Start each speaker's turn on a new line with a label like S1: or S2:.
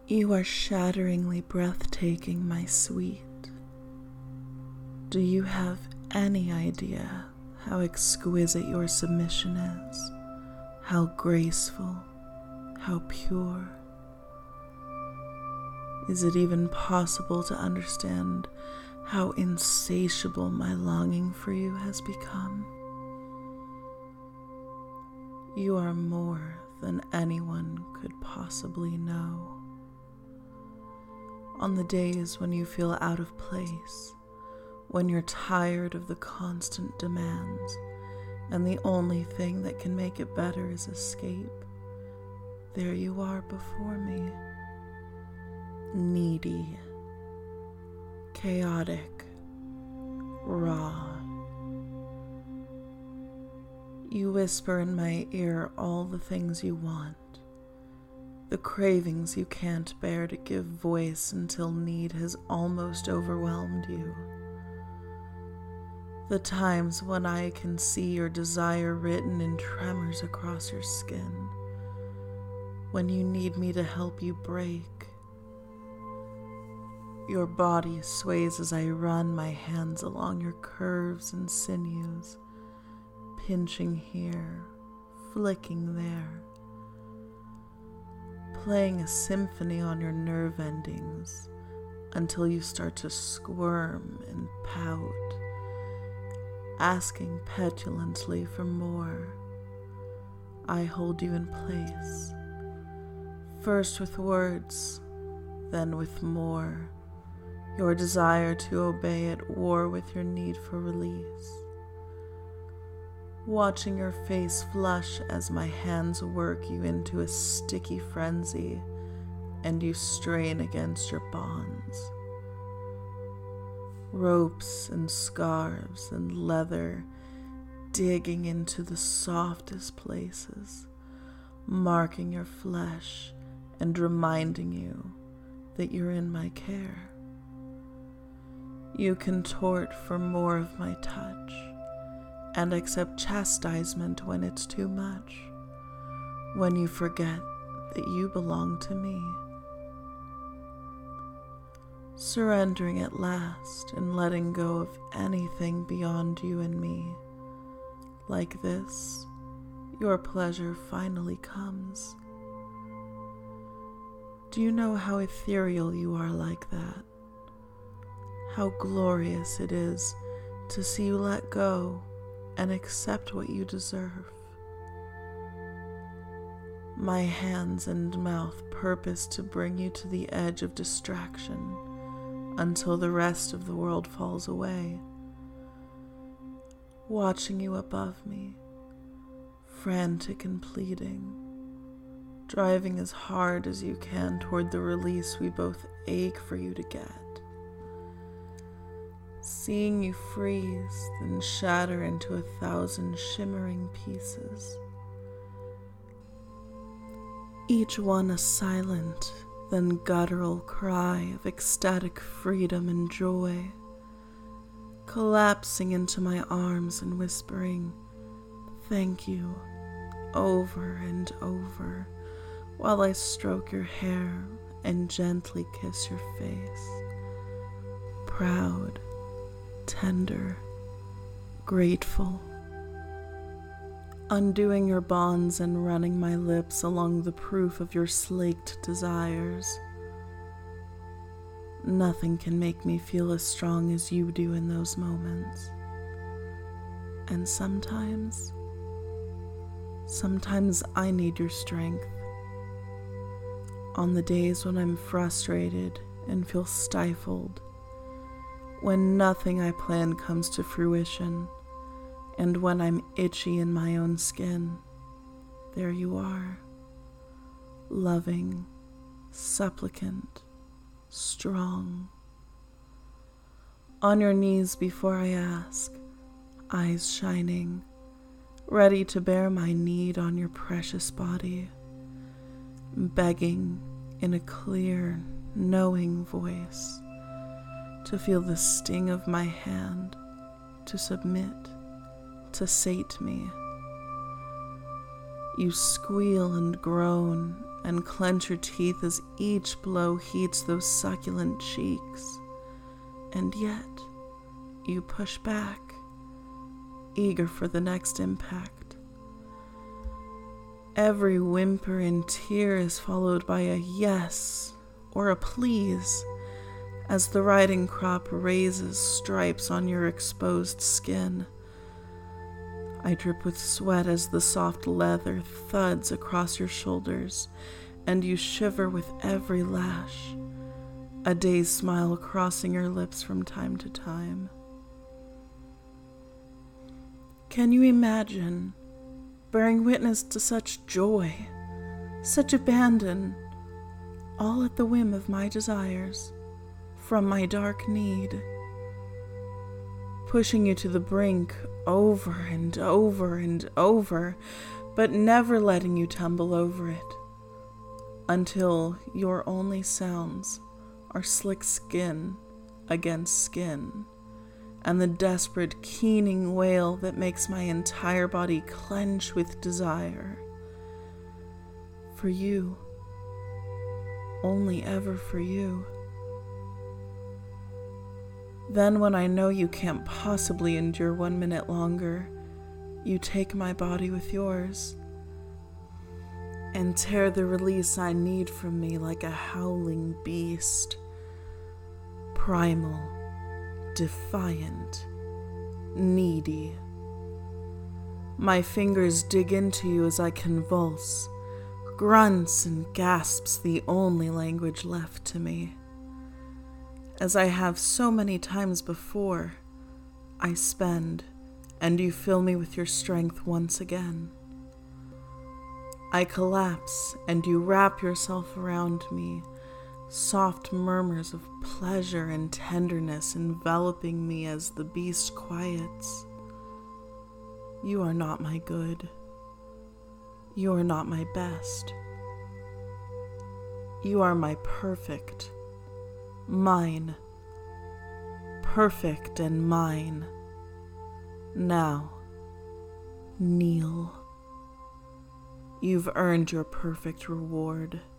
S1: You are shatteringly breathtaking, my sweet. Do you have any idea how exquisite your submission is? How graceful, how pure? Is it even possible to understand how insatiable my longing for you has become? You are more than anyone could possibly know. On the days when you feel out of place, when you're tired of the constant demands, and the only thing that can make it better is escape, there you are before me. Needy, chaotic, raw. You whisper in my ear all the things you want, the cravings you can't bear to give voice until need has almost overwhelmed you. The times when I can see your desire written in tremors across your skin, when you need me to help you break. Your body sways as I run my hands along your curves and sinews, pinching here, flicking there, playing a symphony on your nerve endings until you start to squirm and pout, asking petulantly for more. I hold you in place, first with words, then with more, your desire to obey at war with your need for release. Watching your face flush as my hands work you into a sticky frenzy and you strain against your bonds. Ropes and scarves and leather digging into the softest places, marking your flesh and reminding you that you're in my care. You contort for more of my touch and accept chastisement when it's too much, when you forget that you belong to me. Surrendering at last and letting go of anything beyond you and me. Like this, your pleasure finally comes. Do you know how ethereal you are like that? How glorious it is to see you let go and accept what you deserve. My hands and mouth purpose to bring you to the edge of distraction until the rest of the world falls away. Watching you above me, frantic and pleading, driving as hard as you can toward the release we both ache for you to get. Seeing you freeze, then shatter into 1,000 shimmering pieces, each one a silent, then guttural cry of ecstatic freedom and joy, collapsing into my arms and whispering, "Thank you," over and over, while I stroke your hair and gently kiss your face. Proud, tender, grateful. Undoing your bonds and running my lips along the proof of your slaked desires. Nothing can make me feel as strong as you do in those moments. And sometimes I need your strength. On the days when I'm frustrated and feel stifled, when nothing I plan comes to fruition, and when I'm itchy in my own skin, there you are, loving, supplicant, strong. On your knees before I ask, eyes shining, ready to bear my need on your precious body, begging in a clear, knowing voice to feel the sting of my hand, to submit, to sate me. You squeal and groan and clench your teeth as each blow heats those succulent cheeks. And yet, you push back, eager for the next impact. Every whimper and tear is followed by a yes or a please as the riding crop raises stripes on your exposed skin. I drip with sweat as the soft leather thuds across your shoulders, and you shiver with every lash, a dazed smile crossing your lips from time to time. Can you imagine bearing witness to such joy, such abandon, all at the whim of my desires, from my dark need, pushing you to the brink over and over and over, but never letting you tumble over it, until your only sounds are slick skin against skin, and the desperate keening wail that makes my entire body clench with desire. For you, only ever for you. Then when I know you can't possibly endure 1 minute longer, you take my body with yours and tear the release I need from me like a howling beast, primal, defiant, needy. My fingers dig into you as I convulse, grunts and gasps the only language left to me. As I have so many times before, I spend, and you fill me with your strength once again. I collapse, and you wrap yourself around me, soft murmurs of pleasure and tenderness enveloping me as the beast quiets. You are not my good. You are not my best. You are my perfect. Mine, perfect and mine. Now, kneel. You've earned your perfect reward.